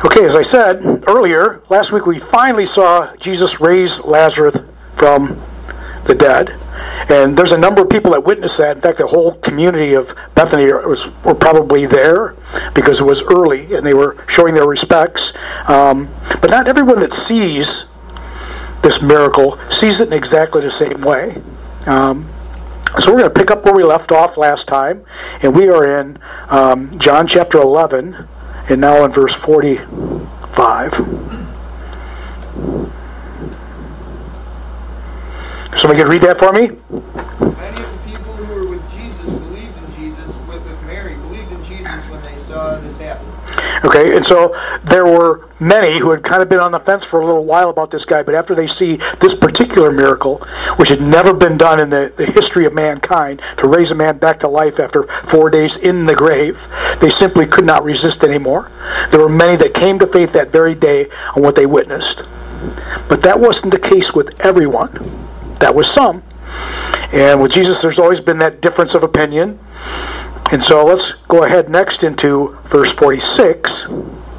Okay, as I said earlier, last week we finally saw Jesus raise Lazarus from the dead. And there's a number of people that witnessed that. In fact, the whole community of Bethany were probably there because it was early and they were showing their respects. But not everyone that sees this miracle sees it in exactly the same way. So we're going to pick up where we left off last time. And we are in John chapter 11 and now in verse 45. Somebody could read that for me? Many of the people who were with Jesus believed in Jesus, with Mary, believed in Jesus when they saw this happen. Okay, and so there were many who had kind of been on the fence for a little while about this guy, but after they see this particular miracle, which had never been done in the history of mankind, to raise a man back to life after 4 days in the grave, they simply could not resist anymore. There were many that came to faith that very day on what they witnessed. But that wasn't the case with everyone. That was some. And with Jesus, there's always been that difference of opinion. And so let's go ahead next into verse 46.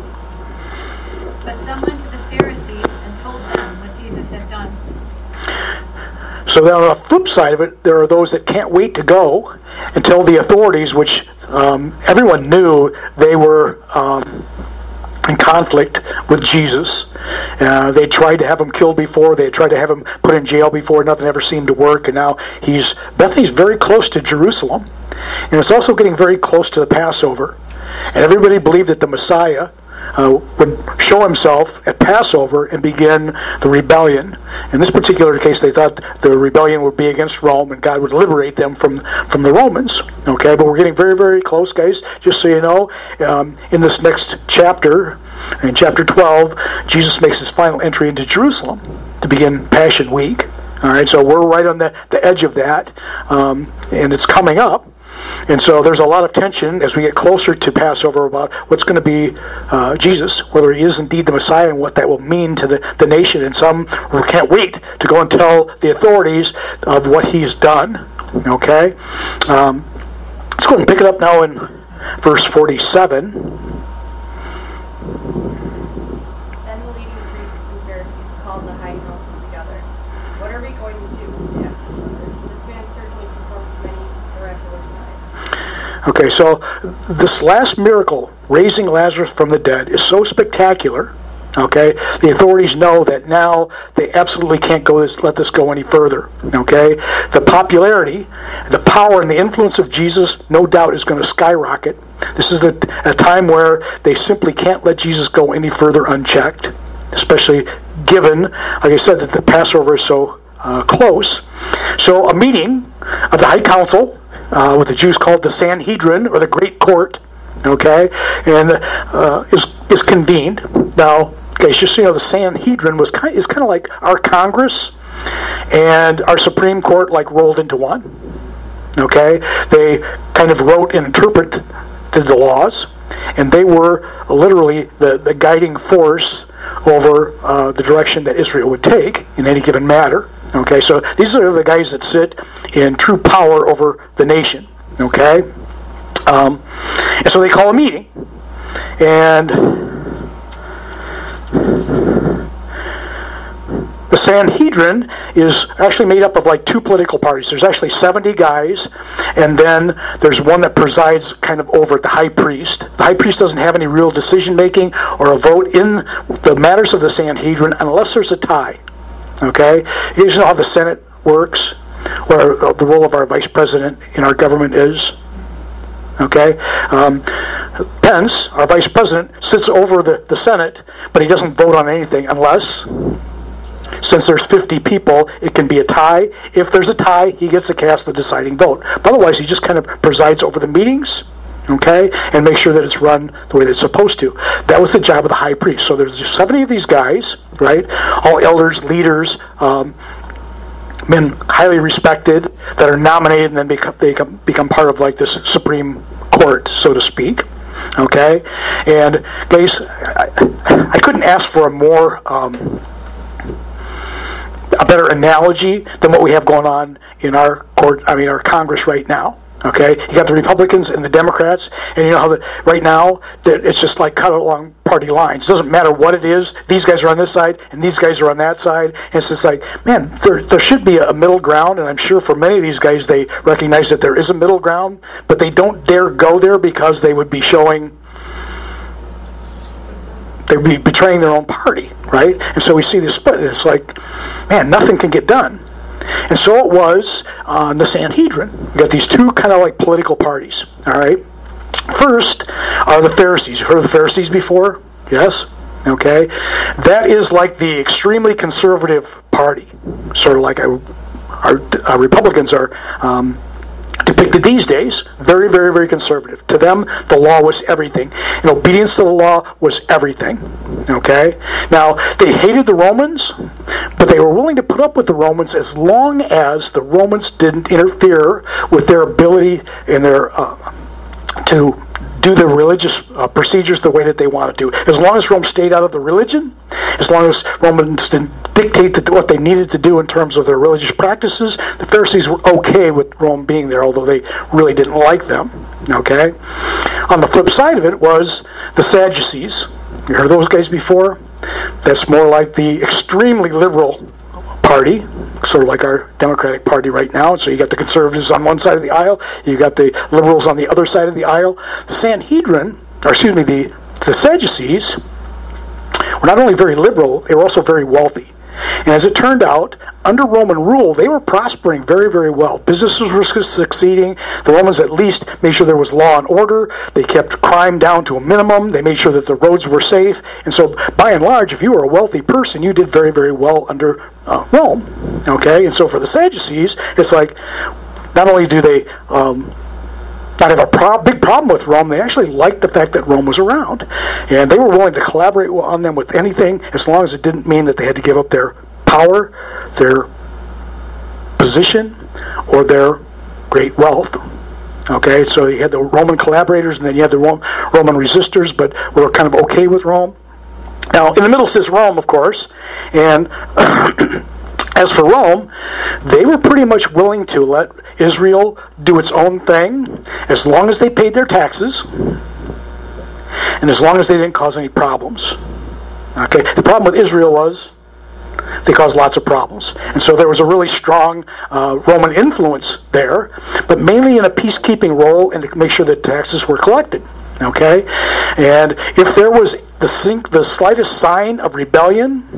But some went to the Pharisees and told them what Jesus had done. So then on the flip side of it, there are those that can't wait to go until the authorities, which everyone knew they were in conflict with Jesus. They tried to have him killed before. They tried to have him put in jail before. Nothing ever seemed to work. And now Bethany's very close to Jerusalem. And it's also getting very close to the Passover. And everybody believed that the Messiah would show himself at Passover and begin the rebellion. In this particular case, they thought the rebellion would be against Rome and God would liberate them from the Romans. Okay, but we're getting very, very close, guys. Just so you know, in this next chapter, in chapter 12, Jesus makes his final entry into Jerusalem to begin Passion Week. All right, so we're right on the edge of that, and it's coming up. And so there's a lot of tension as we get closer to Passover about what's going to be Jesus, whether he is indeed the Messiah and what that will mean to the nation. And some can't wait to go and tell the authorities of what he's done. Okay? Let's go ahead and pick it up now in verse 47. Then the leading priests and Pharisees called the high council together. What are we going to do? They asked each other. This man certainly performs many miraculous signs. Okay, so this last miracle, raising Lazarus from the dead, is so spectacular. Okay, the authorities know that now they absolutely can't let this go any further. Okay, the popularity, the power, and the influence of Jesus, no doubt, is going to skyrocket. This is a time where they simply can't let Jesus go any further unchecked, especially given, like I said, that the Passover is so close. So a meeting of the High Council, what the Jews called the Sanhedrin, or the Great Court, okay, and is convened. Now, guys, just so you know, the Sanhedrin is kind of like our Congress and our Supreme Court, like rolled into one. Okay, they kind of wrote and interpreted the laws, and they were literally the guiding force over the direction that Israel would take in any given matter. Okay, so these are the guys that sit in true power over the nation. Okay, and so they call a meeting, and the Sanhedrin is actually made up of like two political parties. There's actually 70 guys, and then there's one that presides kind of over the high priest. The high priest doesn't have any real decision-making or a vote in the matters of the Sanhedrin unless there's a tie. Okay? You guys know how the Senate works, or the role of our vice president in our government is? Okay? Pence, our vice president, sits over the Senate, but he doesn't vote on anything unless, since there's 50 people, it can be a tie. If there's a tie, he gets to cast the deciding vote. But otherwise, he just kind of presides over the meetings, okay, and make sure that it's run the way that it's supposed to. That was the job of the high priest. So there's 70 of these guys, right, all elders, leaders, men highly respected, that are nominated and then become part of like this Supreme Court, so to speak. Okay, and guys, I couldn't ask for a better analogy than what we have going on in our court. I mean, our Congress right now. Okay, you got the Republicans and the Democrats, and you know how right now it's just like cut along party lines. It doesn't matter what it is. These guys are on this side, and these guys are on that side. And it's just like, man, there should be a middle ground, and I'm sure for many of these guys they recognize that there is a middle ground, but they don't dare go there because they would be they'd be betraying their own party, right? And so we see this split, and it's like, man, nothing can get done. And so it was on the Sanhedrin. We got these two kind of like political parties, all right? First are the Pharisees. You've heard of the Pharisees before? Yes? Okay. That is like the extremely conservative party, sort of like our Republicans are depicted these days. Very, very, very conservative. To them, the law was everything. And obedience to the law was everything. Okay? Now, they hated the Romans, but they were willing to put up with the Romans as long as the Romans didn't interfere with their ability and their to do their religious procedures the way that they want to do. As long as Rome stayed out of the religion, as long as Romans didn't dictate what they needed to do in terms of their religious practices, the Pharisees were okay with Rome being there, although they really didn't like them. Okay? On the flip side of it was the Sadducees. You heard of those guys before? That's more like the extremely liberal party, sort of like our Democratic Party right now. So you got the conservatives on one side of the aisle, you got the liberals on the other side of the aisle. The Sadducees were not only very liberal, they were also very wealthy. And as it turned out, under Roman rule, they were prospering very, very well. Businesses were succeeding. The Romans at least made sure there was law and order. They kept crime down to a minimum. They made sure that the roads were safe. And so, by and large, if you were a wealthy person, you did very, very well under Rome. Okay? And so for the Sadducees, it's like, not only do they not have a big problem with Rome, they actually liked the fact that Rome was around. And they were willing to collaborate on them with anything as long as it didn't mean that they had to give up their power, their position, or their great wealth. Okay, so you had the Roman collaborators, and then you had the Roman resistors, but were kind of okay with Rome. Now, in the middle sits Rome, of course, and as for Rome, they were pretty much willing to let Israel do its own thing as long as they paid their taxes and as long as they didn't cause any problems. Okay, the problem with Israel was they caused lots of problems. And so there was a really strong Roman influence there, but mainly in a peacekeeping role and to make sure that taxes were collected. Okay? And if there was the slightest sign of rebellion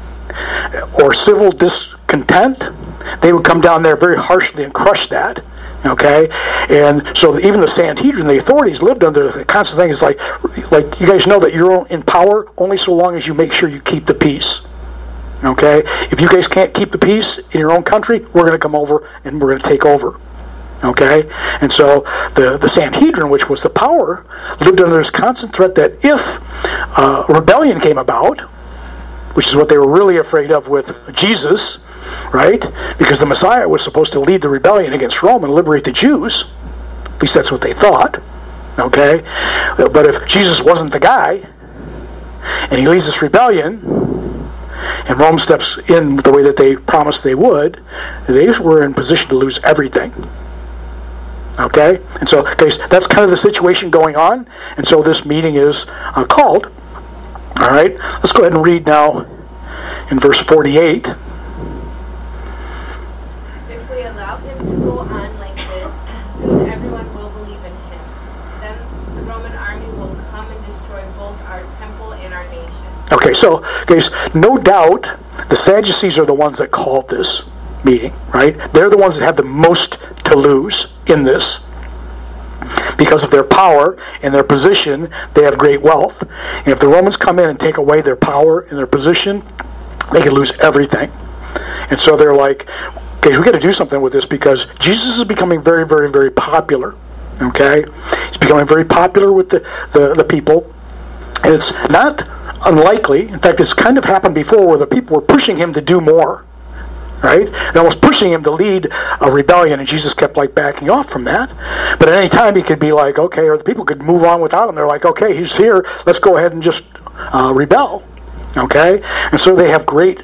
or civil discontent, they would come down there very harshly and crush that. Okay? And so even the Sanhedrin, the authorities lived under the constant thing is like you guys know that you're in power only so long as you make sure you keep the peace. Okay? If you guys can't keep the peace in your own country, we're going to come over and we're going to take over. Okay? And so the Sanhedrin, which was the power, lived under this constant threat that if rebellion came about, which is what they were really afraid of with Jesus, right? Because the Messiah was supposed to lead the rebellion against Rome and liberate the Jews. At least that's what they thought. Okay? But if Jesus wasn't the guy, and he leads this rebellion, and Rome steps in the way that they promised they would, they were in position to lose everything. Okay? And so, guys, that's kind of the situation going on. And so this meeting is called. All right? Let's go ahead and read now in verse 48. If we allow him to go on like this, soon everyone will believe in him. Then the Roman army will come and destroy both our temple and our nation. Okay, so, guys, no doubt the Sadducees are the ones that called this meeting, right? They're the ones that have the most to lose in this. Because of their power and their position, they have great wealth. And if the Romans come in and take away their power and their position, they could lose everything. And so they're like, okay, we got to do something with this because Jesus is becoming very, very, very popular. Okay? He's becoming very popular with the people. And it's not unlikely, in fact, it's kind of happened before where the people were pushing him to do more. Right? And almost pushing him to lead a rebellion, and Jesus kept like backing off from that. But at any time he could be like, okay, or the people could move on without him. They're like, okay, he's here, let's go ahead and just rebel. Okay? And so they have great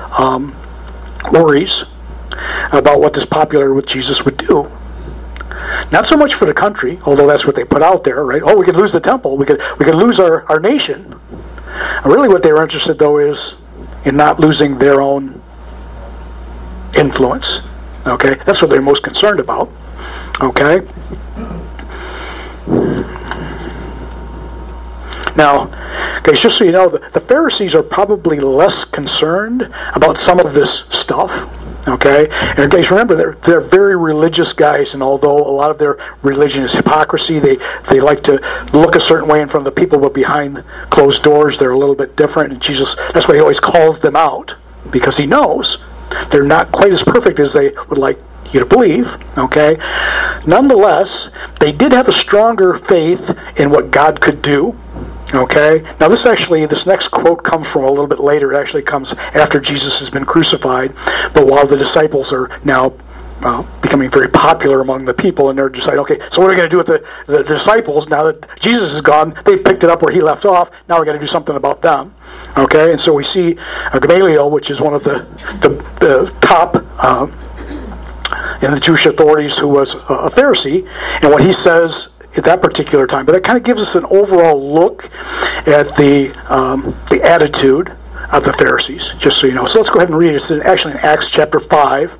worries about what this popular with Jesus would do. Not so much for the country, although that's what they put out there, right? Oh, we could lose the temple. We could lose our nation. And really what they were interested, though, is in not losing their own influence. Okay? That's what they're most concerned about. Okay? Now, guys, just so you know, the Pharisees are probably less concerned about some of this stuff. Okay? And guys, remember, they're very religious guys, and although a lot of their religion is hypocrisy, they like to look a certain way in front of the people, but behind closed doors, they're a little bit different. And Jesus, that's why he always calls them out, because he knows they're not quite as perfect as they would like you to believe. Okay? Nonetheless, they did have a stronger faith in what God could do. Okay? Now this next quote comes from a little bit later. It actually comes after Jesus has been crucified, but while the disciples are now becoming very popular among the people, and they're deciding, okay, so what are we going to do with the disciples now that Jesus is gone? They picked it up where he left off. Now we're going to do something about them. Okay? And so we see Gamaliel, which is one of the top in the Jewish authorities, who was a Pharisee, and what he says at that particular time. But that kind of gives us an overall look at the attitude of the Pharisees, just so you know. So let's go ahead and read it. It's actually in Acts chapter 5.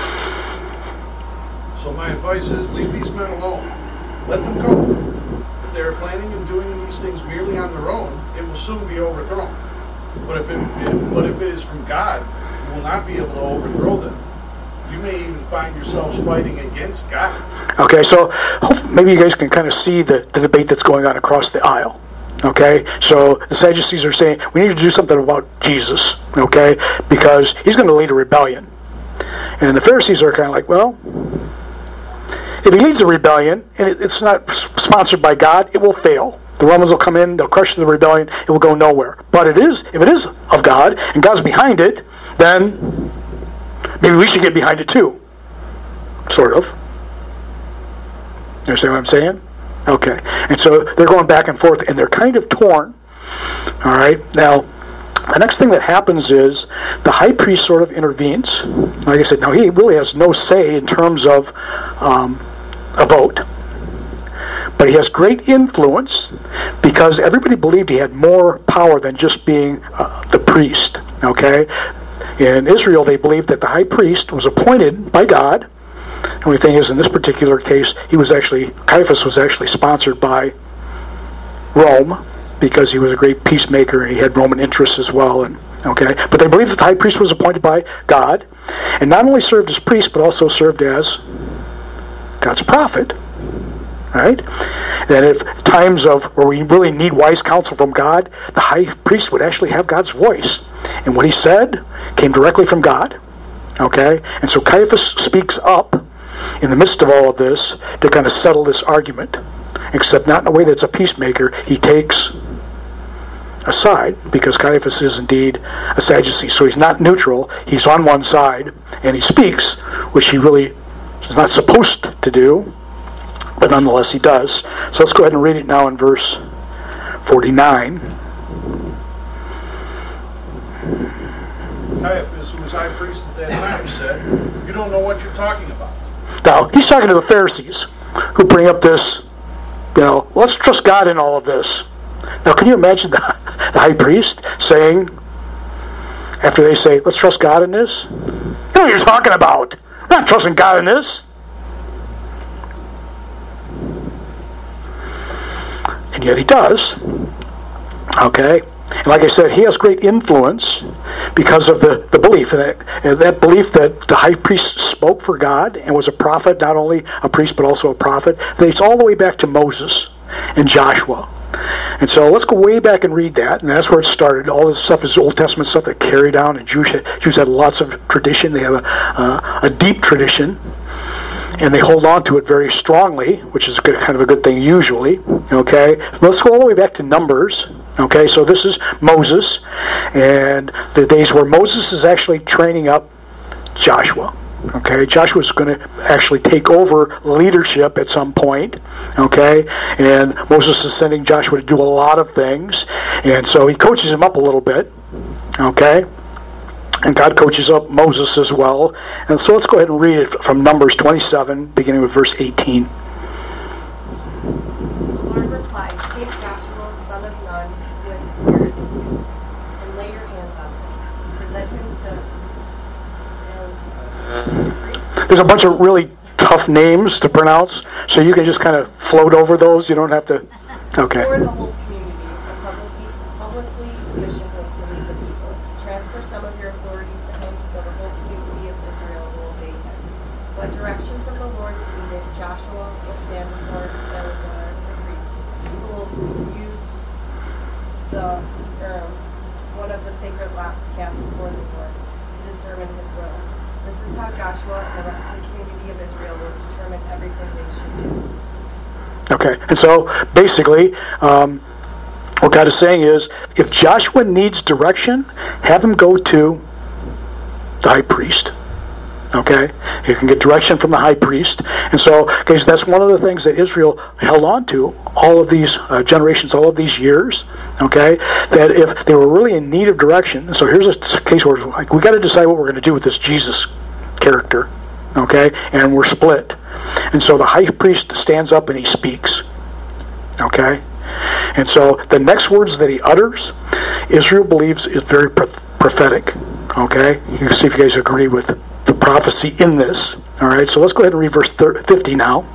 So my advice is, leave these men alone. Let them go. If they are planning and doing these things merely on their own, it will soon be overthrown. But if it is from God, you will not be able to overthrow them. You may even find yourselves fighting against God. Okay, so maybe you guys can kind of see the debate that's going on across the aisle. Okay, so the Sadducees are saying we need to do something about Jesus, okay, because he's going to lead a rebellion. And the Pharisees are kind of like, well, if he leads a rebellion and it's not sponsored by God, it will fail. The Romans will come in, they'll crush the rebellion, it will go nowhere. But if it is of God and God's behind it, then maybe we should get behind it too. Sort of. You understand what I'm saying? Okay. And so they're going back and forth, and they're kind of torn. All right. Now, the next thing that happens is the high priest sort of intervenes. Like I said, now he really has no say in terms of a vote. But he has great influence because everybody believed he had more power than just being the priest. Okay? In Israel, they believed that the high priest was appointed by God. The only thing is, in this particular case, Caiaphas was actually sponsored by Rome because he was a great peacemaker and he had Roman interests as well. But they believed that the high priest was appointed by God and not only served as priest, but also served as God's prophet. Right? That if times of where we really need wise counsel from God, the high priest would actually have God's voice. And what he said came directly from God. Okay? And so Caiaphas speaks up in the midst of all of this to kind of settle this argument. Except not in a way that's a peacemaker. He takes a side because Caiaphas is indeed a Sadducee. So he's not neutral. He's on one side. And he speaks, which he really is not supposed to do. But nonetheless, he does. So let's go ahead and read it now in verse 49. Caiaphas, who was high priest at that time, said, "You don't know what you're talking about." Now, he's talking to the Pharisees who bring up this, let's trust God in all of this. Now, can you imagine the high priest saying, after they say, let's trust God in this? You know what you're talking about. We're not trusting God in this. And yet he does. Okay? And like I said, he has great influence because of the belief. And that belief that the high priest spoke for God and was a prophet, not only a priest but also a prophet, dates all the way back to Moses and Joshua. And so let's go way back and read that. And that's where it started. All this stuff is Old Testament stuff that carried down. And Jews had lots of tradition. They have a deep tradition. And they hold on to it very strongly, which is kind of a good thing usually. Okay, let's go all the way back to Numbers. Okay, so this is Moses, and the days where Moses is actually training up Joshua. Okay, Joshua's going to actually take over leadership at some point. Okay, and Moses is sending Joshua to do a lot of things, and so he coaches him up a little bit. Okay. And God coaches up Moses as well. And so let's go ahead and read it from Numbers 27, beginning with verse 18. There's a bunch of really tough names to pronounce, so you can just kind of float over those. You don't have to. Okay. For the whole community, and publicly commission him to lead the people. Transfer some of your authority to him, so the whole community of Israel will obey him. When direction from the Lord is needed, Joshua will stand before Eleazar the priest, who will use one of the sacred lots cast before the Lord to determine his will. This is how Joshua and the rest of the community of Israel will determine everything they should do. Okay, and so basically, what God is saying is, if Joshua needs direction, have him go to the high priest. Okay, he can get direction from the high priest, and so, okay, so that's one of the things that Israel held on to all of these generations, all of these years. Okay, that if they were really in need of direction, so here's a case where like we got to decide what we're going to do with this Jesus character. Okay, and we're split, and so the high priest stands up and he speaks. Okay, and so the next words that he utters, Israel believes is very prophetic. Okay, you can see if you guys agree with the prophecy in this. All right, so let's go ahead and read verse 50 now.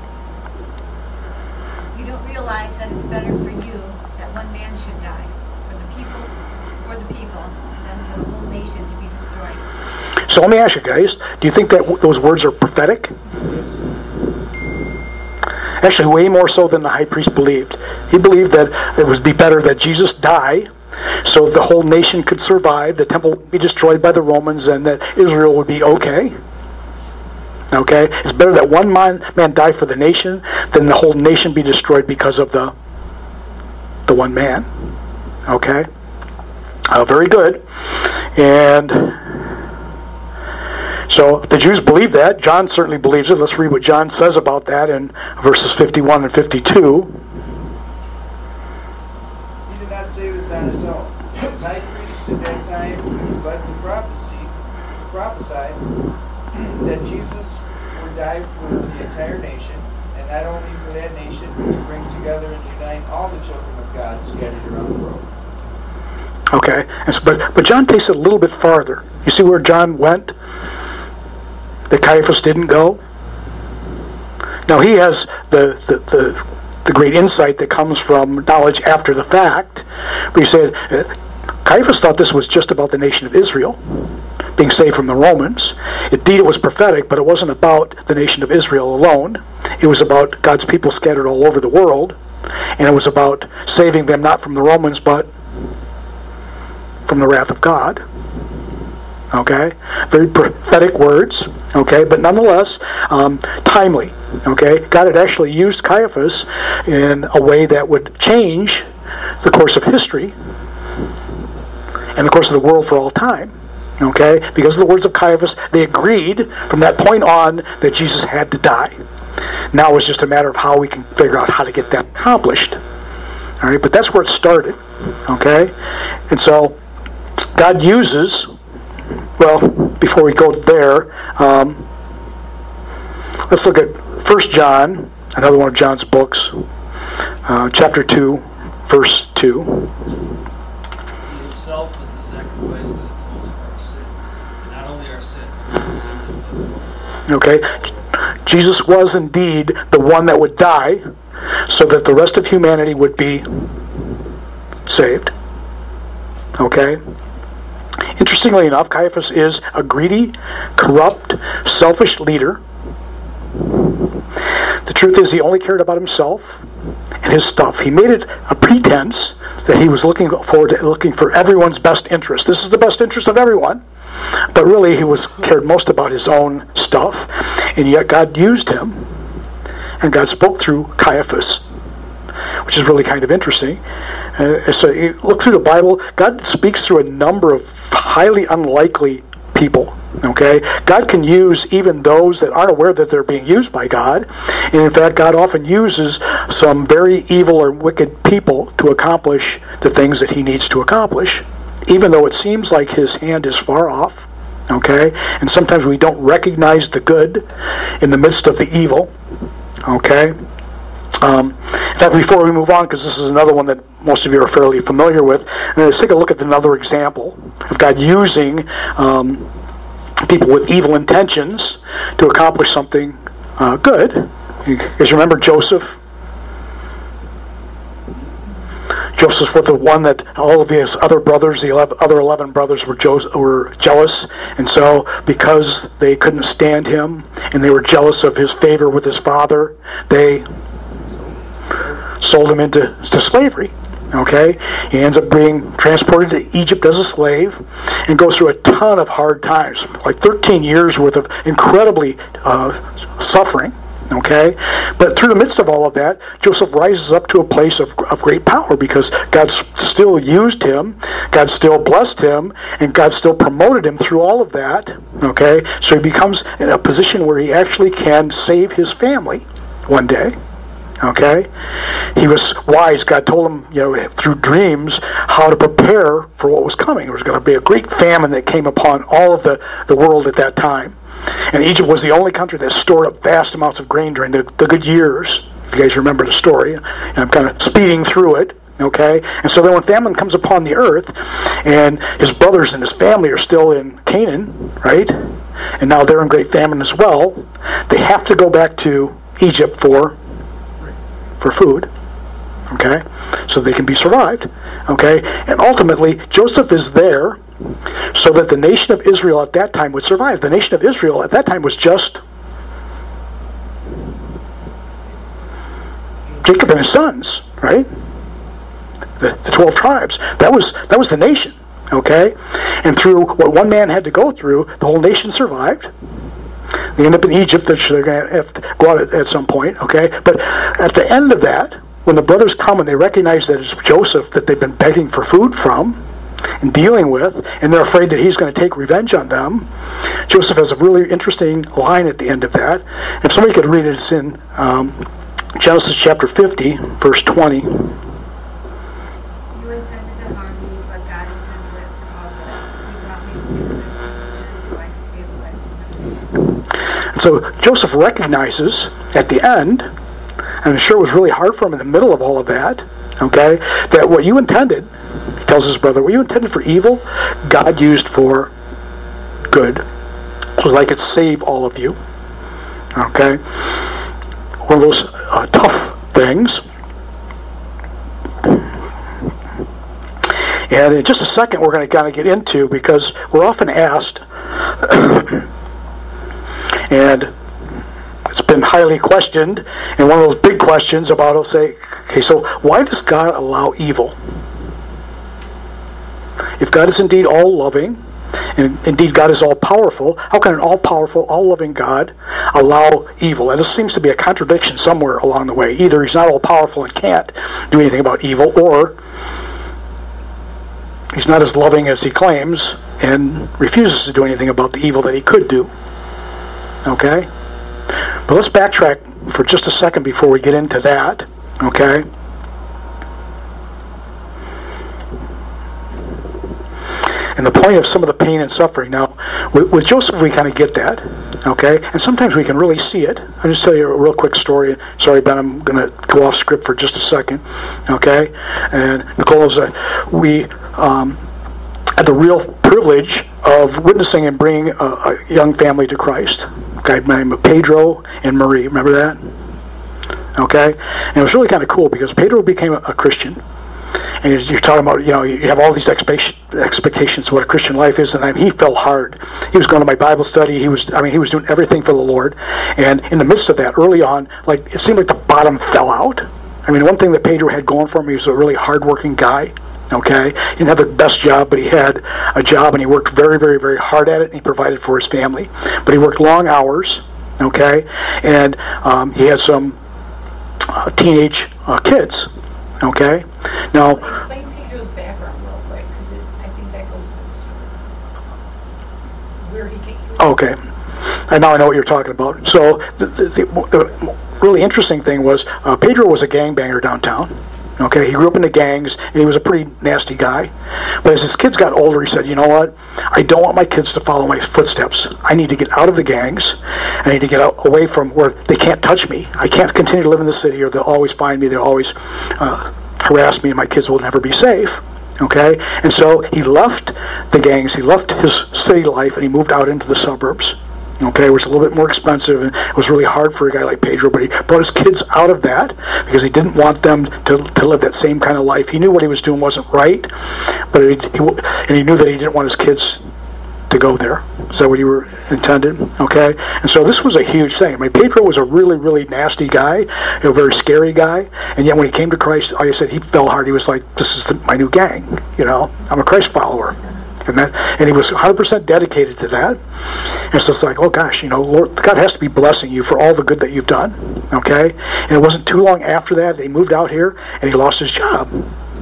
You don't realize that it's better for you that one man should die for the people, than for the whole nation to be destroyed. So let me ask you guys, do you think that those words are prophetic? Actually, way more so than the high priest believed. He believed that it would be better that Jesus die so the whole nation could survive, the temple would be destroyed by the Romans, and that Israel would be okay. Okay? It's better that one man die for the nation than the whole nation be destroyed because of the one man. Okay? Very good. And so the Jews believe that. John certainly believes it. Let's read what John says about that in verses 51 and 52. He did not say this on his own. As high priest at that time, he was led to prophesy that Jesus would die for the entire nation, and not only for that nation, but to bring together and unite all the children of God scattered around the world. Okay, but John takes it a little bit farther. You see where John went? That Caiaphas didn't go? Now he has the great insight that comes from knowledge after the fact. But he said, Caiaphas thought this was just about the nation of Israel being saved from the Romans. Indeed, it was prophetic, but it wasn't about the nation of Israel alone. It was about God's people scattered all over the world. And it was about saving them not from the Romans, but from the wrath of God. Okay? Very prophetic words. Okay? But nonetheless, timely. Okay? God had actually used Caiaphas in a way that would change the course of history and the course of the world for all time. Okay? Because of the words of Caiaphas, they agreed from that point on that Jesus had to die. Now it's just a matter of how we can figure out how to get that accomplished. All right? But that's where it started. Okay? And so God uses, well, before we go there, let's look at 1 John, another one of John's books, chapter 2, verse 2. He himself was the sacrifice that atones for our sins, and not only our sins, but the sins of the world. Okay? Jesus was indeed the one that would die so that the rest of humanity would be saved. Okay? Interestingly enough, Caiaphas is a greedy, corrupt, selfish leader. The truth is he only cared about himself and his stuff. He made it a pretense that he was looking for everyone's best interest. This is the best interest of everyone. But really he cared most about his own stuff. And yet God used him. And God spoke through Caiaphas, which is really kind of interesting. So you look through the Bible, God speaks through a number of highly unlikely people. Okay? God can use even those that aren't aware that they're being used by God. And in fact, God often uses some very evil or wicked people to accomplish the things that he needs to accomplish, even though it seems like his hand is far off. Okay? And sometimes we don't recognize the good in the midst of the evil. Okay? In fact, before we move on, because this is another one that most of you are fairly familiar with, let's take a look at another example of God using people with evil intentions to accomplish something good. You guys remember Joseph? Joseph was the one that all of his other brothers, the other 11 brothers, were jealous. And so because they couldn't stand him and they were jealous of his favor with his father, they sold him into slavery. Okay? He ends up being transported to Egypt as a slave and goes through a ton of hard times, like 13 years worth of incredibly suffering. Okay? But through the midst of all of that, Joseph rises up to a place of great power because God still used him, God still blessed him, and God still promoted him through all of that. Okay? So he becomes in a position where he actually can save his family one day. Okay? He was wise. God told him, through dreams, how to prepare for what was coming. There was going to be a great famine that came upon all of the world at that time. And Egypt was the only country that stored up vast amounts of grain during the good years. If you guys remember the story. And I'm kind of speeding through it. Okay? And so then when famine comes upon the earth, and his brothers and his family are still in Canaan, right? And now they're in great famine as well. They have to go back to Egypt for food. Okay? So they can be survived. Okay? And ultimately, Joseph is there so that the nation of Israel at that time would survive. The nation of Israel at that time was just Jacob and his sons, right? The 12 tribes. That was the nation. Okay? And through what one man had to go through, the whole nation survived. They end up in Egypt, which they're going to have to go out at some point. Okay? But at the end of that, when the brothers come and they recognize that it's Joseph that they've been begging for food from and dealing with, and they're afraid that he's going to take revenge on them, Joseph has a really interesting line at the end of that. If somebody could read it, it's in Genesis chapter 50, verse 20. You intended to harm me, but God intended it for all good. He brought me to this position so I could save the lives of many. And so Joseph recognizes at the end, and I'm sure it was really hard for him in the middle of all of that, okay, that what you intended, he tells his brother, what you intended for evil, God used for good, so that I could save all of you. Okay? One of those tough things. And in just a second, we're going to kind of get into, because we're often asked, and it's been highly questioned, and one of those big questions about, I'll say, okay, so why does God allow evil? If God is indeed all-loving, and indeed God is all-powerful, how can an all-powerful, all-loving God allow evil? And this seems to be a contradiction somewhere along the way. Either he's not all-powerful and can't do anything about evil, or he's not as loving as he claims and refuses to do anything about the evil that he could do. Okay? But let's backtrack for just a second before we get into that. Okay? And the point of some of the pain and suffering. Now, with Joseph, we kind of get that. Okay? And sometimes we can really see it. I'll just tell you a real quick story. Sorry, Ben, I'm going to go off script for just a second. Okay? And Nicole, we had the real privilege of witnessing and bringing a young family to Christ. A guy by the name of Pedro and Marie. Remember that? Okay? And it was really kind of cool because Pedro became a Christian. And you're talking about, you have all these expectations of what a Christian life is, and he fell hard. He was going to my Bible study. He was doing everything for the Lord. And in the midst of that, early on, it seemed like the bottom fell out. One thing that Pedro had going for him, he was a really hardworking guy. Okay, he didn't have the best job, but he had a job, and he worked very, very, very hard at it, and he provided for his family. But he worked long hours. Okay, and he had some teenage kids. Okay, now explain Pedro's background real quick, because I think that goes with the story. Where he came. Okay, and now I know what you're talking about. So the really interesting thing was Pedro was a gangbanger downtown. Okay, he grew up in the gangs, and he was a pretty nasty guy. But as his kids got older, he said, you know what? I don't want my kids to follow my footsteps. I need to get out of the gangs. I need to get away from where they can't touch me. I can't continue to live in the city, or they'll always find me. They'll always harass me, and my kids will never be safe. Okay? And so he left the gangs, he left his city life, and he moved out into the suburbs. Okay, it was a little bit more expensive, and it was really hard for a guy like Pedro, but he brought his kids out of that because he didn't want them to live that same kind of life. He knew what he was doing wasn't right, but he knew that he didn't want his kids to go there. Is that what you were intended? Okay, and so this was a huge thing. I mean, Pedro was a really, really nasty guy, a very scary guy, and yet when he came to Christ, like I said, he fell hard. He was like, this is my new gang, I'm a Christ follower. And he was 100% dedicated to that. And it's just like, oh gosh, Lord, God has to be blessing you for all the good that you've done. Okay? And it wasn't too long after that he moved out here and he lost his job.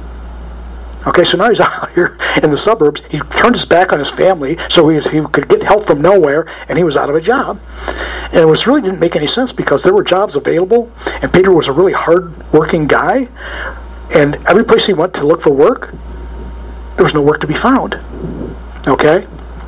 Okay, so now he's out here in the suburbs. He turned his back on his family so he could get help from nowhere, and he was out of a job. And it really didn't make any sense because there were jobs available, and Pedro was a really hard-working guy, and every place he went to look for work, there was no work to be found. Okay?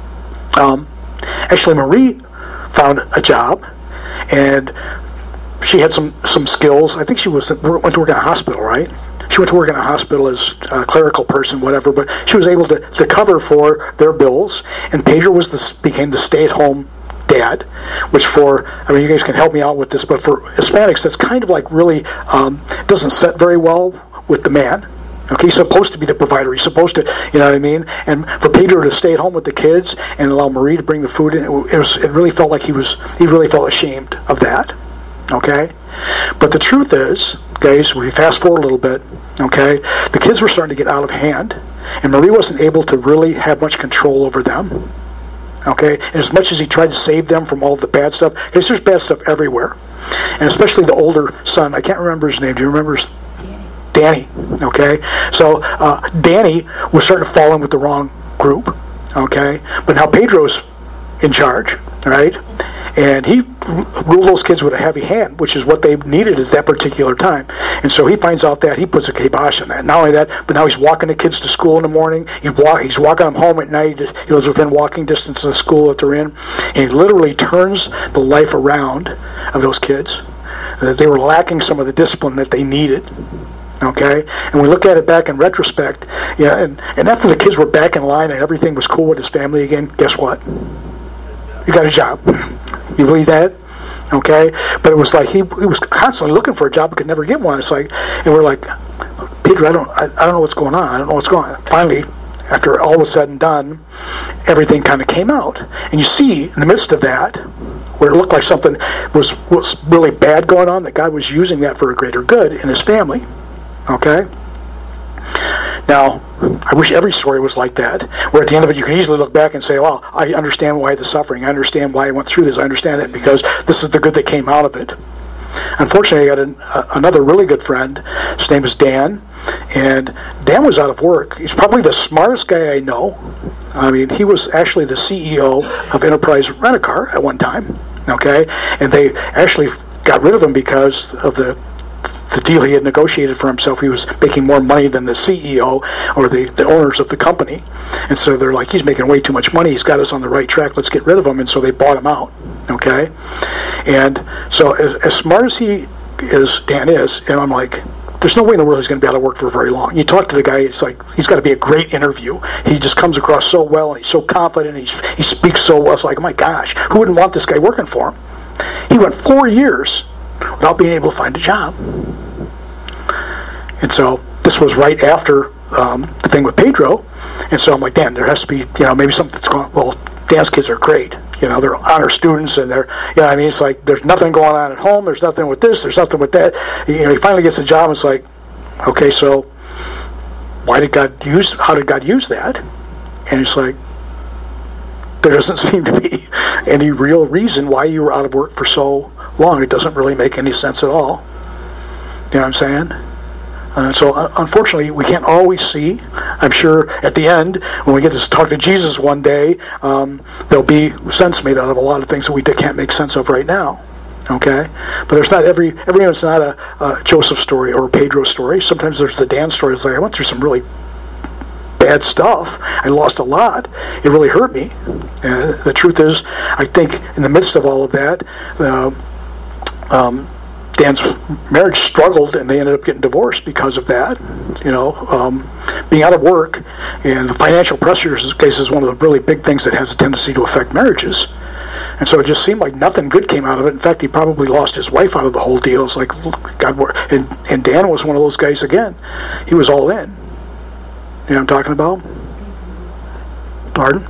Actually, Marie found a job, and she had some skills. I think she went to work in a hospital, right? She went to work in a hospital as a clerical person, whatever, but she was able to cover for their bills, and Pedro became the stay-at-home dad, which you guys can help me out with this, but for Hispanics, that's kind of like really doesn't set very well with the man. Okay, he's supposed to be the provider. He's supposed to, you know what I mean? And for Pedro to stay at home with the kids and allow Marie to bring the food in, it really felt like he really felt ashamed of that. Okay? But the truth is, guys, we fast forward a little bit, okay? The kids were starting to get out of hand, and Marie wasn't able to really have much control over them. Okay? And as much as he tried to save them from all the bad stuff, because there's bad stuff everywhere. And especially the older son, I can't remember his name. Do you remember his Danny, okay? So Danny was starting to fall in with the wrong group, okay? But now Pedro's in charge, right? And he ruled those kids with a heavy hand, which is what they needed at that particular time. And so he finds out that, he puts a kibosh on that. Not only that, but now he's walking the kids to school in the morning. He's walking them home at night. He lives within walking distance of the school that they're in. And he literally turns the life around of those kids. They were lacking some of the discipline that they needed. Okay, and we look at it back in retrospect, and after the kids were back in line and everything was cool with his family again, guess what? He got a job. You believe that? Okay, but it was like he was constantly looking for a job but could never get one. It's like, and we're like, Peter, I don't know what's going on. I don't know what's going on. Finally, after all was said and done, everything kind of came out, and you see in the midst of that, where it looked like something was really bad going on, that God was using that for a greater good in his family. Okay? Now, I wish every story was like that, where at the end of it you can easily look back and say, well, I understand why the suffering, I understand why I went through this, I understand it because this is the good that came out of it. Unfortunately, I got another really good friend. His name is Dan, and Dan was out of work. He's probably the smartest guy I know. I mean, he was actually the CEO of Enterprise Rent-A-Car at one time, okay? And they actually got rid of him because of the deal he had negotiated for himself. He was making more money than the CEO or the owners of the company. And so they're like, he's making way too much money. He's got us on the right track. Let's get rid of him. And so they bought him out. Okay? And so as smart as Dan is, and I'm like, there's no way in the world he's going to be able to work for very long. You talk to the guy, it's like, he's got to be a great interview. He just comes across so well, and he's so confident, and he speaks so well. It's like, oh my gosh, who wouldn't want this guy working for him? He went 4 years without being able to find a job. And so this was right after the thing with Pedro. And so I'm like, Dan, there has to be, maybe something that's going on. Well, Dan's kids are great. They're honor students, and they're, I mean, it's like there's nothing going on at home. There's nothing with this. There's nothing with that. He finally gets a job. And it's like, okay, so how did God use that? And it's like, there doesn't seem to be any real reason why you were out of work for so long. It doesn't really make any sense at all. You know what I'm saying? So unfortunately, we can't always see. I'm sure at the end, when we get to talk to Jesus one day, there'll be sense made out of a lot of things that we can't make sense of right now. Okay? But there's not everyone's not a Joseph story or a Pedro story. Sometimes there's the Dan story. It's like, I went through some really bad stuff. I lost a lot. It really hurt me. The truth is, I think in the midst of all of that, Dan's marriage struggled, and they ended up getting divorced because of that. Being out of work and the financial pressures case is one of the really big things that has a tendency to affect marriages. And so it just seemed like nothing good came out of it. In fact, he probably lost his wife out of the whole deal. It's like, God, and Dan was one of those guys again. He was all in. You know what I'm talking about? Pardon?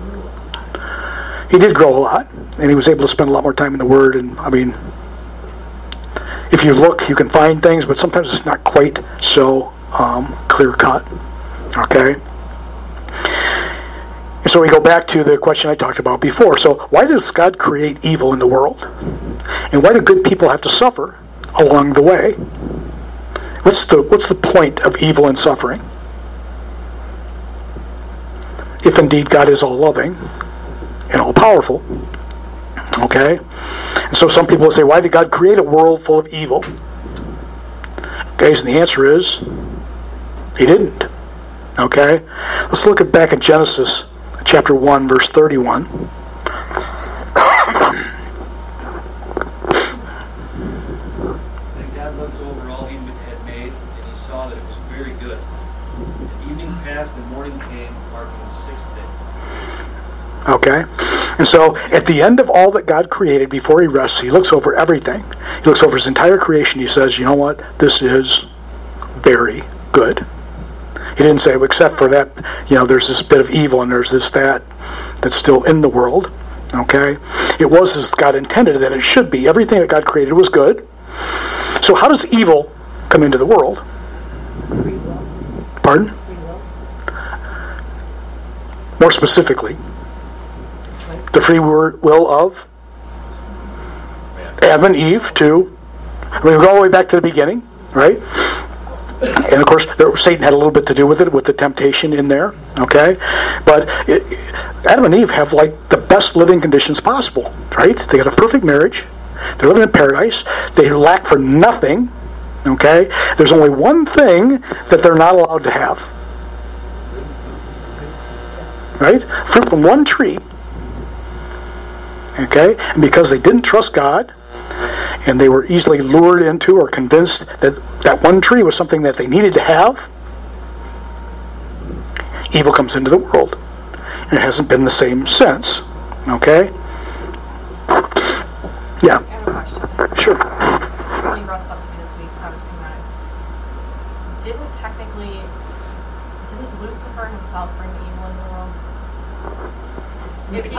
He did grow a lot, and he was able to spend a lot more time in the Word. And I mean, if you look, you can find things, but sometimes it's not quite so clear cut. Okay? And so we go back to the question I talked about before. So why does God create evil in the world? And why do good people have to suffer along the way? What's the point of evil and suffering? If indeed God is all loving and all powerful. Okay? And so some people will say, why did God create a world full of evil? Okay, so the answer is, He didn't. Okay? Let's look back at Genesis chapter 1, verse 31. Then God looked over all He had made, and He saw that it was very good. And evening passed, and morning came, marking the sixth day. Okay? And so, at the end of all that God created, before He rests, He looks over everything. He looks over His entire creation. He says, you know what? This is very good. He didn't say, except for that, there's this bit of evil and there's that's still in the world. Okay? It was as God intended that it should be. Everything that God created was good. So how does evil come into the world? Free will. Pardon? Free will. More specifically, Choice. the free will of Adam and Eve we go all the way back to the beginning, right? And of course, Satan had a little bit to do with it, with the temptation in there, okay? But Adam and Eve have like the best living conditions possible, right? They got a perfect marriage. They're living in paradise. They lack for nothing, okay? There's only one thing that they're not allowed to have, right? Fruit from one tree, okay? And because they didn't trust God, and they were easily lured into or convinced that that one tree was something that they needed to have, evil comes into the world. And it hasn't been the same since. Okay? Yeah. I have a question. Sure. Somebody brought this up to me this week, so I was thinking about it. Didn't Lucifer himself bring evil into the world? It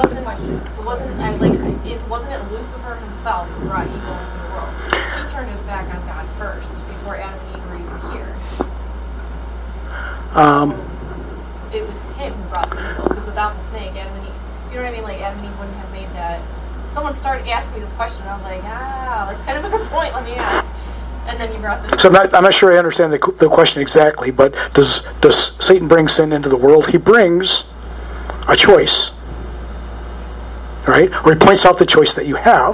wasn't it Lucifer himself who brought evil into the world? He turned his back on God first, before Adam and Eve were even here. It was him who brought the evil, because without the snake, Adam and Eve, you know what I mean? Like, Adam and Eve wouldn't have made that. Someone started asking me this question, and I was like, that's kind of a good point, let me ask. And then you brought this. So I'm not sure I understand the question exactly, but does Satan bring sin into the world? He brings a choice. Right? Or he points out the choice that you have.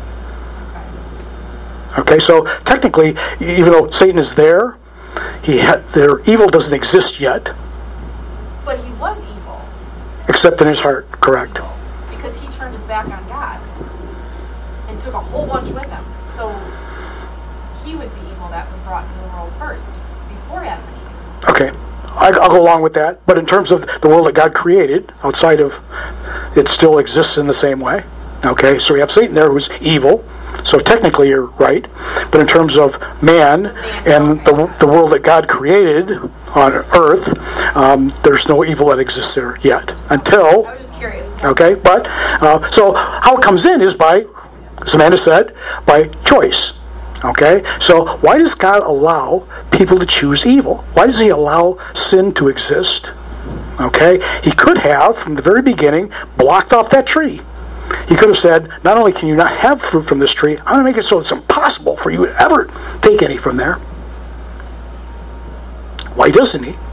Okay, so technically, even though Satan is there, their evil doesn't exist yet. But he was evil. Except in his heart, correct. Because he turned his back on God and took a whole bunch with him. So he was the evil that was brought into the world first, before Adam and Eve. Okay, I'll go along with that. But in terms of the world that God created, outside of it still exists in the same way. Okay, so we have Satan there who's evil. So technically you're right. But in terms of man and the world that God created on earth, there's no evil that exists there yet. Until... I was just curious. Okay, but so how it comes in is by, as Amanda said, by choice. Okay, so why does God allow people to choose evil? Why does He allow sin to exist? Okay, He could have, from the very beginning, blocked off that tree. He could have said, not only can you not have fruit from this tree, I'm going to make it so it's impossible for you to ever take any from there. Why doesn't He?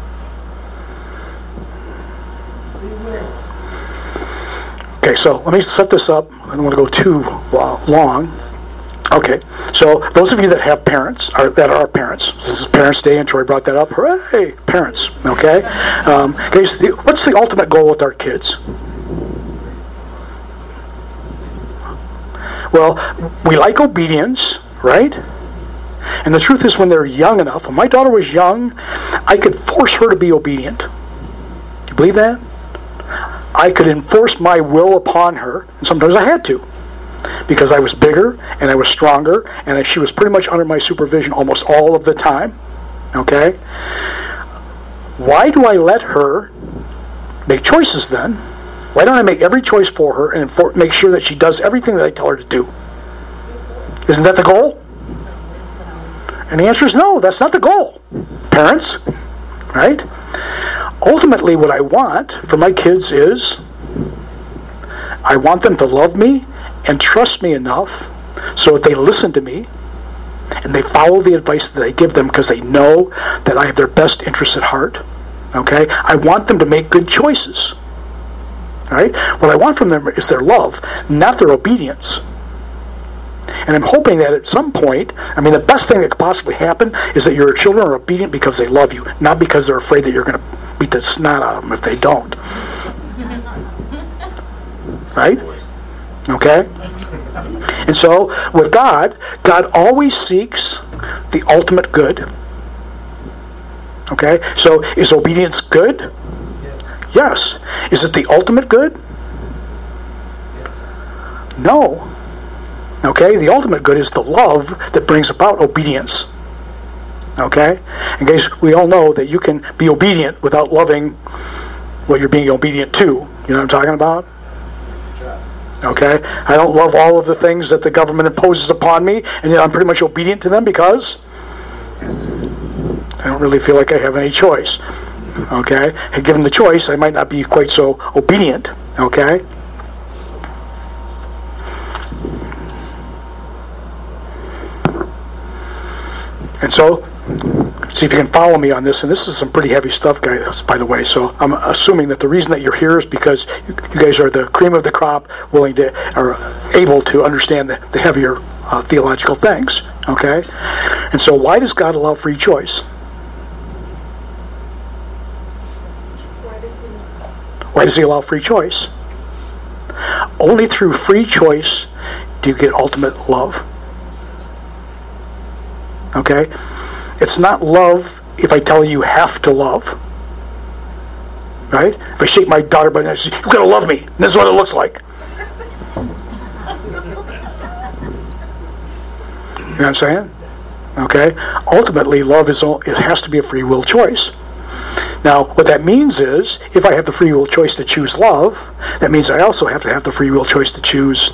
Okay, so let me set this up. I don't want to go too long. Okay, so those of you that have parents, that are parents, this is Parents' Day, and Troy brought that up. Hooray, parents, okay? So what's the ultimate goal with our kids? Well, we like obedience, Right? And the truth is, when they're young enough, when my daughter was young, I could force her to be obedient. Do you believe that? I could enforce my will upon her, and sometimes I had to, because I was bigger and I was stronger, and she was pretty much under my supervision almost all of the time. Okay? Why do I let her make choices then? Why don't I make every choice for her and make sure that she does everything that I tell her to do? Isn't that the goal? And the answer is no, that's not the goal. Parents, right? Ultimately, what I want for my kids is I want them to love me and trust me enough so that they listen to me and they follow the advice that I give them because they know that I have their best interests at heart. Okay? I want them to make good choices. Right? What I want from them is their love, not their obedience. And I'm hoping that at some point, the best thing that could possibly happen is that your children are obedient because they love you, not because they're afraid that you're going to beat the snot out of them if they don't. Right? Okay? And so, with God always seeks the ultimate good. Okay? So, is obedience good? Yes. Is it the ultimate good? No. Okay? The ultimate good is the love that brings about obedience. Okay? In case we all know that you can be obedient without loving what you're being obedient to. You know what I'm talking about? Okay? I don't love all of the things that the government imposes upon me, and yet I'm pretty much obedient to them because I don't really feel like I have any choice. Okay? And given the choice, I might not be quite so obedient. Okay? And so, see if you can follow me on this. And this is some pretty heavy stuff, guys, by the way. So I'm assuming that the reason that you're here is because you guys are the cream of the crop, willing to, or able to understand the heavier theological things. Okay? And so why does God allow free choice? Why does He allow free choice? Only through free choice do you get ultimate love. Okay? It's not love if I tell you have to love. Right? If I shake my daughter by the neck and say, you've got to love me. And this is what it looks like. You know what I'm saying? Okay? Ultimately, love it has to be a free will choice. Now, what that means is, if I have the free will choice to choose love, that means I also have to have the free will choice to choose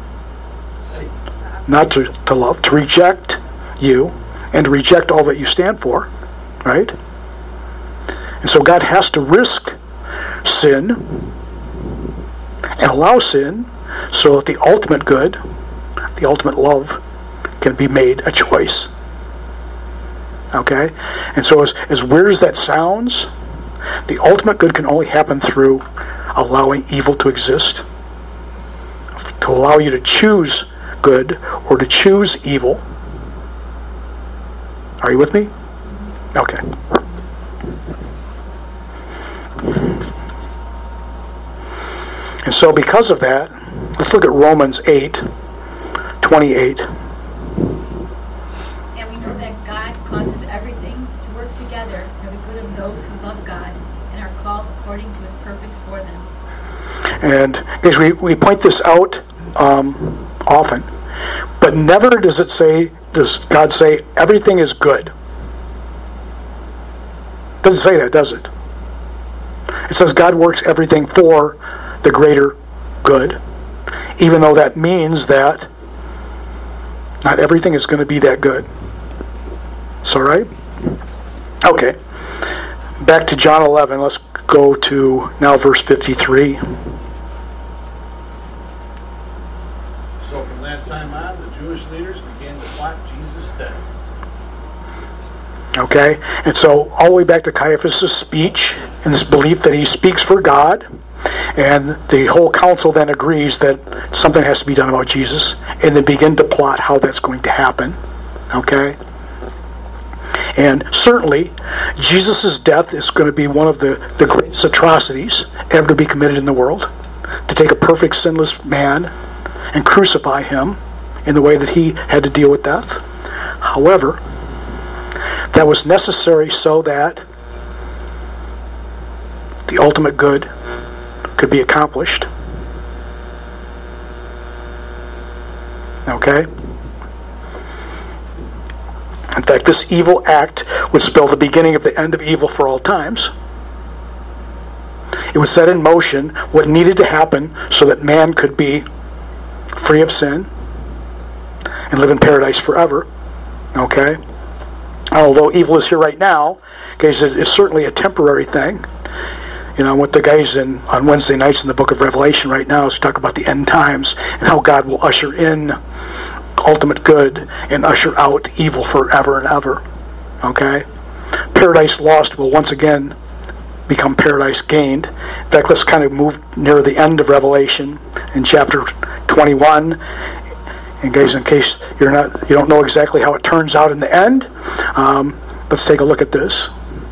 not to love, to reject you, and to reject all that you stand for, right? And so God has to risk sin and allow sin so that the ultimate good, the ultimate love, can be made a choice. Okay? And so as weird as that sounds, the ultimate good can only happen through allowing evil to exist. To allow you to choose good or to choose evil. Are you with me? Okay. And so because of that, let's look at Romans 8:28. And we know that God causes everything to work together for the good of those who love God and are called according to His purpose for them. And because we point this out often, but never does God say everything is good. It doesn't say that, does it? It says God works everything for the greater good, even though that means that not everything is going to be that good. So, right? Okay. Back to John 11. Let's go to now verse 53. So from that time on, the Jewish leaders began to plot Jesus' death. Okay? And so all the way back to Caiaphas' speech and this belief that he speaks for God, and the whole council then agrees that something has to be done about Jesus, and then begin to plot how that's going to happen. Okay? And certainly, Jesus' death is going to be one of the greatest atrocities ever to be committed in the world. To take a perfect, sinless man and crucify him in the way that he had to deal with death. However, that was necessary so that the ultimate good could be accomplished. Okay? In fact, this evil act would spell the beginning of the end of evil for all times. It would set in motion what needed to happen so that man could be free of sin and live in paradise forever. Okay? Although evil is here right now, okay, it's certainly a temporary thing. You know, what the guys on Wednesday nights in the book of Revelation right now is talk about the end times and how God will usher in ultimate good and usher out evil forever and ever. Okay? Paradise lost will once again become paradise gained. In fact, let's kind of move near the end of Revelation in chapter 21. And guys, in case you don't know exactly how it turns out in the end, let's take a look at this.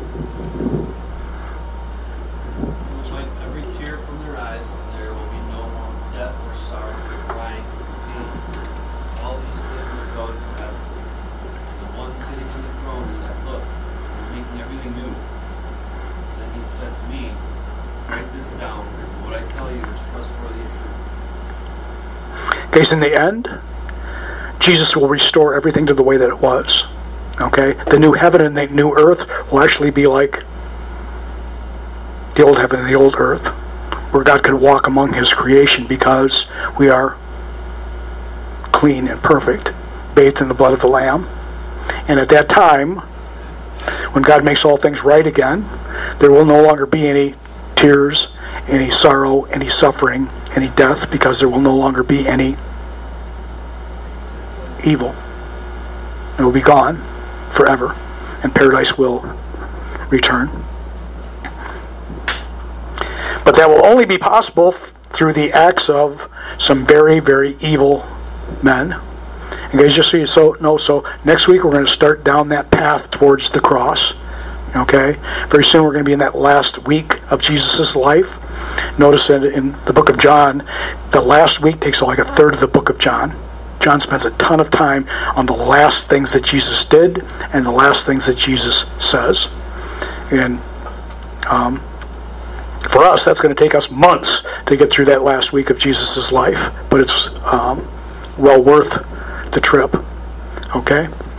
Wipe every tear from their eyes, and there will be no more death or sorrow or crying or pain. All these things are gone forever. The one sitting on the throne said, "Look, I'm making everything new." Then he said to me, "Write this down. What I tell you is trustworthy and true." Guys, in the end, Jesus will restore everything to the way that it was. Okay? The new heaven and the new earth will actually be like the old heaven and the old earth, where God could walk among his creation because we are clean and perfect, bathed in the blood of the Lamb. And at that time, when God makes all things right again, there will no longer be any tears, any sorrow, any suffering, any death, because there will no longer be any evil. It will be gone forever, and paradise will return. But that will only be possible through the acts of some very, very evil men. And guys, just so you know, so next week we're going to start down that path towards the cross. Okay? Very soon we're going to be in that last week of Jesus' life. Notice that in the book of John, the last week takes like a third of the book of John. John spends a ton of time on the last things that Jesus did and the last things that Jesus says. And for us, that's going to take us months to get through that last week of Jesus' life. But it's well worth the trip. Okay?